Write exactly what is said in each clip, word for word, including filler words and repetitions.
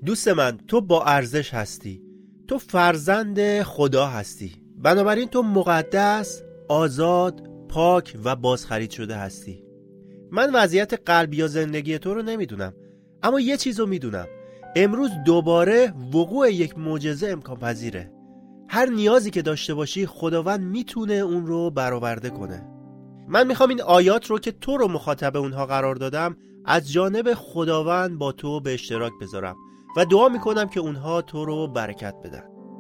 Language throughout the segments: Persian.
دوست من، تو با ارزش هستی. تو فرزند خدا هستی. بنابراین تو مقدس، آزاد، پاک و بازخرید شده هستی. من وضعیت قلبی یا زندگی تو رو نمیدونم، اما یه چیزو میدونم. امروز دوباره وقوع یک معجزه امکان پذیره. هر نیازی که داشته باشی خداوند میتونه اون رو برآورده کنه. من میخوام این آیات رو که تو رو مخاطب اونها قرار دادم از جانب خداوند با تو به اشتراک بذارم و دعا میکنم که اونها تو رو برکت بدن.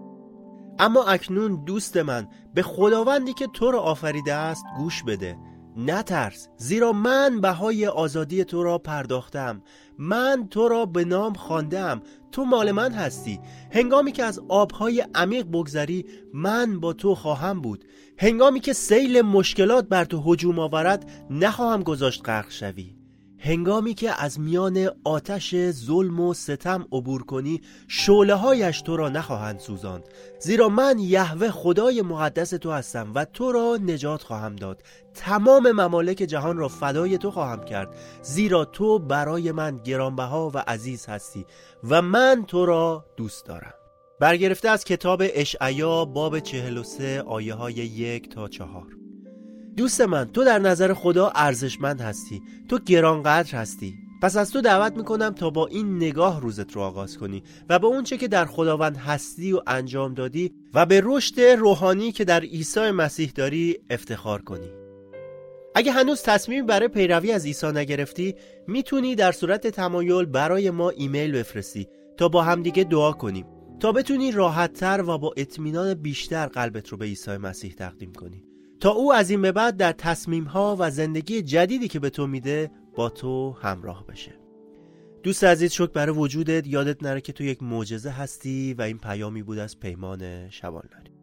اما اکنون دوست من، به خداوندی که تو رو آفریده است گوش بده. نترس، زیرا من بهای آزادی تو را پرداختم. من تو را به نام خواندم. تو مال من هستی. هنگامی که از آبهای عمیق بگذری من با تو خواهم بود. هنگامی که سیل مشکلات بر تو هجوم آورد نخواهم گذاشت غرق شوی. هنگامی که از میان آتش ظلم و ستم عبور کنی شعله هایش تو را نخواهند سوزاند، زیرا من یهوه خدای مقدس تو هستم و تو را نجات خواهم داد. تمام ممالک جهان را فدای تو خواهم کرد، زیرا تو برای من گرانبها و عزیز هستی و من تو را دوست دارم. برگرفته از کتاب اشعیا باب چهل و سه آیه های یک تا چهار. دوست من، تو در نظر خدا ارزشمند هستی. تو گرانقدر هستی. پس از تو دعوت میکنم تا با این نگاه روزت رو آغاز کنی و به اون چه که در خداوند هستی و انجام دادی و به رشد روحانی که در عیسی مسیح داری افتخار کنی. اگه هنوز تصمیمی برای پیروی از عیسی نگرفتی، میتونی در صورت تمایل برای ما ایمیل بفرستی تا با همدیگه دعا کنیم، تا بتونی راحت‌تر و با اطمینان بیشتر قلبت رو به عیسی مسیح تقدیم کنی، تا او از این به بعد در تصمیم‌ها و زندگی جدیدی که به تو میده با تو همراه بشه. دوست عزیز، شکر برای وجودت. یادت نره که تو یک معجزه هستی و این پیامی بود از پیمان شبانلری.